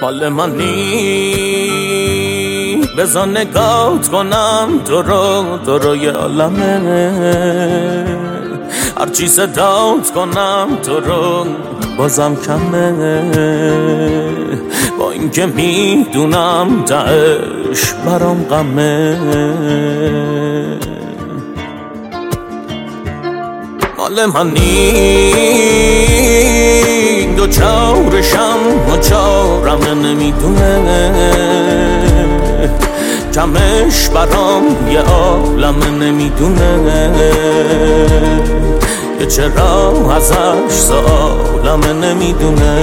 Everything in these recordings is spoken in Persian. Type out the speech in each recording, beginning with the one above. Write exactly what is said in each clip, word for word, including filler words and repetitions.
مال منی بذار نگات کنم تو رو تو روی عالمه هرچی صدات کنم تو رو بازم کمه با اینکه میدونم تهش برام غمه مال منی دو چارشم و چارم نمیدونه کمش برام یه عالم نمیدونه که چرا ازش سالم نمیدونه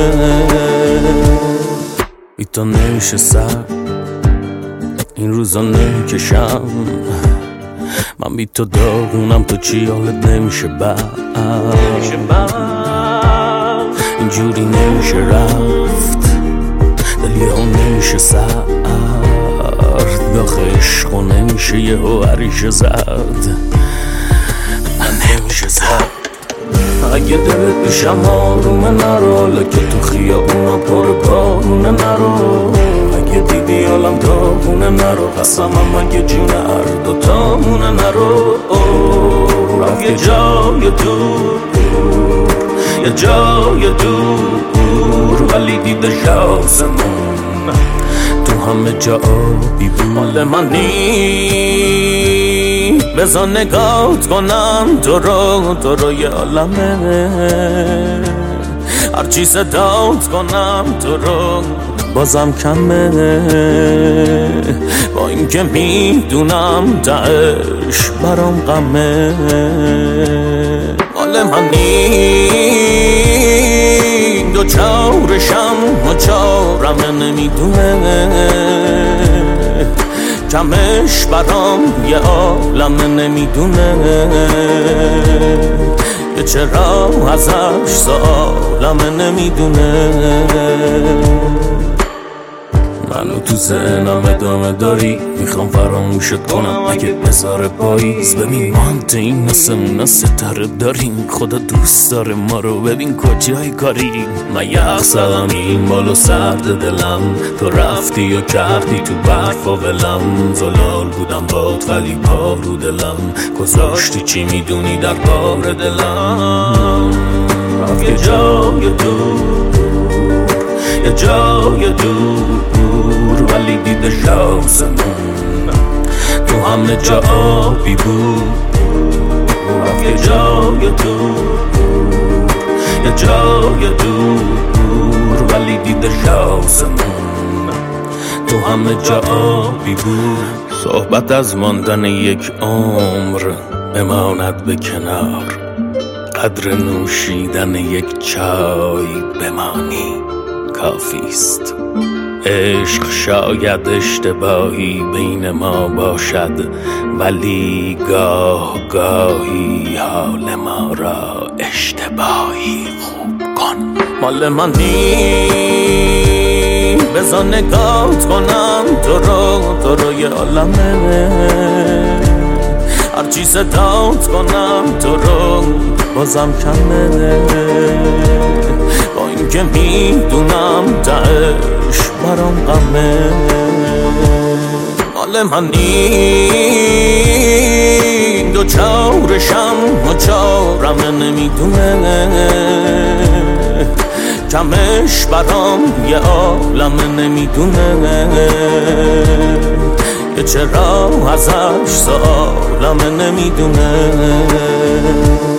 ای تا نشستم این روزا نکشم من بی تو داغونم تو چی حالت نمیشه بعد اینجوری نمیشه رفت دلی ها نمیشه سرد داخل عشق و نمیشه یه هو عریشه زد من نمیشه زد اگه دلت پیشم آرومه نرو لکه تو خیابونا پر بارونه نرو اگه دیدی حالم داغونه نرو قسمم اگه جون هر دوتامونه نرو رفت یه جای دور یه جای دور ولی دیده شاسمون تو همه جا آبی بود مال منی بذار نگات کنم تو رو تو روی عالمه هرچی صدات کنم تو رو بازم کمه با اینکه میدونم تهش برام غمه مال منی دو چارشم و چارم نمیدونه کمش برام یه عالم نمیدونه که چرا ازش سالم نمیدونه منو تو ذهنم ادامه داری میخوام فراموشت کنم اگه بذاره پاییز ببین مانت این نسمون ستاره داریم خدا دوست داره ما رو ببین کجای کاری من یخ زدم این بالو سرد دلم تو رفتی و کردی تو برف و ولم زلال بودم باد ولی پا رو دلم گذاشتی چی میدونی در بار دلم رفت یه جای دور یه جای دور ولی دیده شاسمون تو همه جا آبی بود رفت یه جای دور یه جای دور ولی دیده شاسمون تو همه جا آبی بود صحبت از ماندن یک عمر بماند به کنار قدر نوشیدن یک چای بمانی کافیست عشق شاید اشتباهی بین ما باشد ولی گاه گاهی حال ما را اشتباهی خوب کن مال منی بذار نگات کنم تو رو تو روی عالمه هرچی صدات کنم تو رو بازم کمه با اینکه میدونم تهش برام غمه مال منی دو چارشم و چارم نمیدونه کمش برام یه عالم نمیدونه که چرا ازش سالم نمیدونه